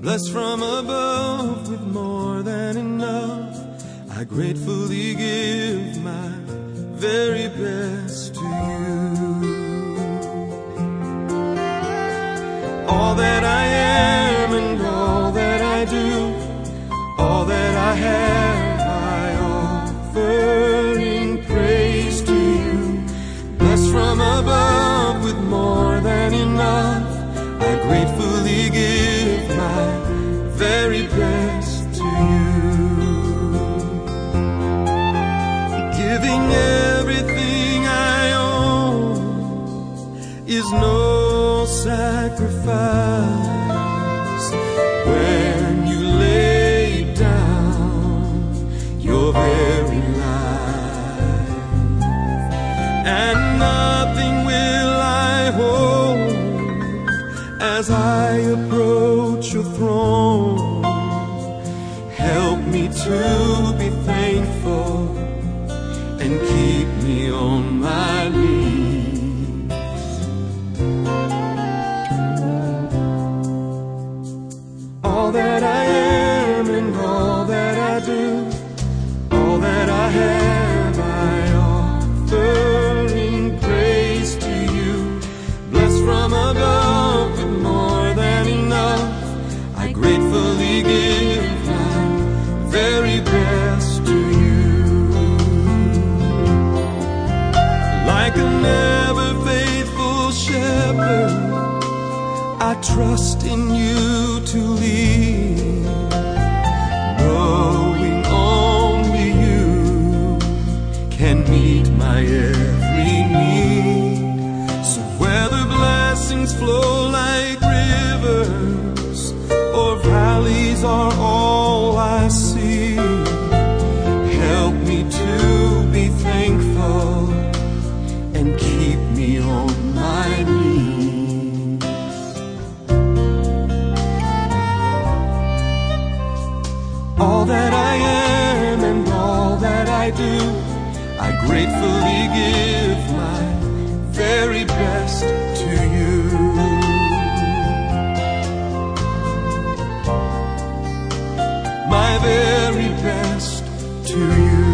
blessed from above with more than enough. I gratefully give my very best to you. All that I am and all that I do, all that I have, I offer in praise to you. Blessed from above with more than enough, I gratefully give my very best to you. Giving everything I own is no sacrifice when you lay down your very life, and nothing will I hold as I approach your throne. Help me to be thankful and keep me on my knees. All that I am and all that I do, all that I have, I offer in praise to you. Blessed from above with more than enough, I gratefully give my very best to you. Like an ever faithful shepherd, I trust in you to lead, knowing only you can meet my every need. So whether blessings flow like rivers or valleys are all I see, help me to be thankful and keep me on my knees. All that I am and all that I do, I gratefully give my very best to you. My very best to you.